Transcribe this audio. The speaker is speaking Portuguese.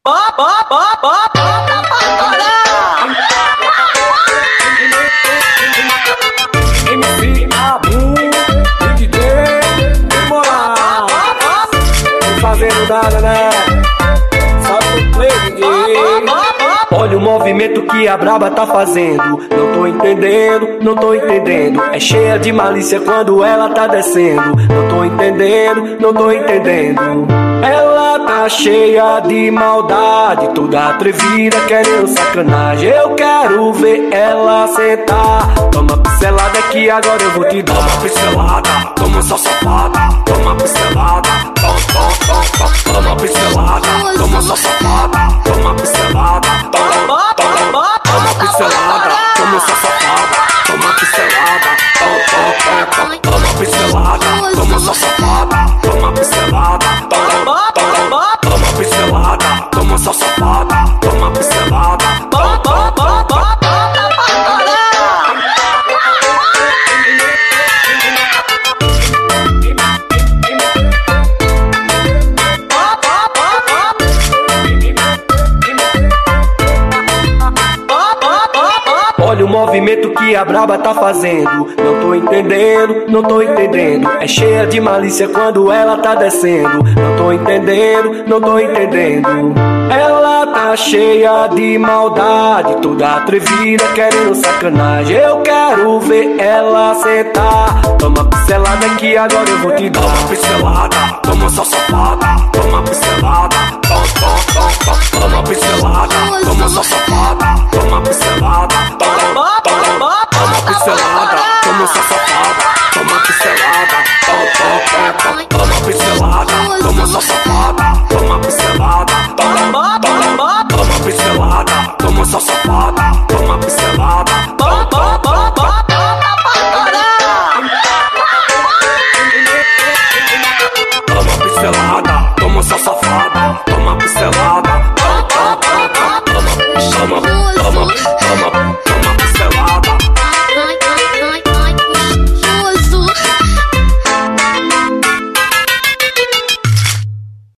MC Abu, DJ, moral, não fazendo nada, né? Só pro play, DJ. Olha o movimento que a braba tá fazendo. Não tô entendendo, não tô entendendo. É cheia de malícia quando ela tá descendo. Não tô entendendo, não tô entendendo. Ela tá cheia de maldade, toda atrevida querendo sacanagem. Eu quero ver ela sentar. Toma pincelada que agora eu vou te dar. Toma pincelada, toma só safada. Toma pincelada, toma pincelada, toma só safada. Toma pincelada, toma pincelada, toma só safada. Toma pincelada, toma pincelada, toma só safada. Toma pincelada, toma pincelada, toma só safada. Toma pincelada, olha o movimento que a braba tá fazendo. Não tô entendendo, não tô entendendo. É cheia de malícia quando ela tá descendo. Não tô entendendo, não tô entendendo. Ela tá cheia de maldade, toda atrevida querendo sacanagem. Eu quero ver ela sentar. Toma pincelada que agora eu vou te dar. Toma pincelada, toma só safada. Toma pincelada, toma pincelada, toma só safada. Toma pincelada, toma pincelada, toma só safada. Toma pincelada, toma pincelada, toma só safada. Toma pincelada, toma pincelada, toma só safada. Toma pincelada, toma pincelada, toma só safada. Toma pincelada.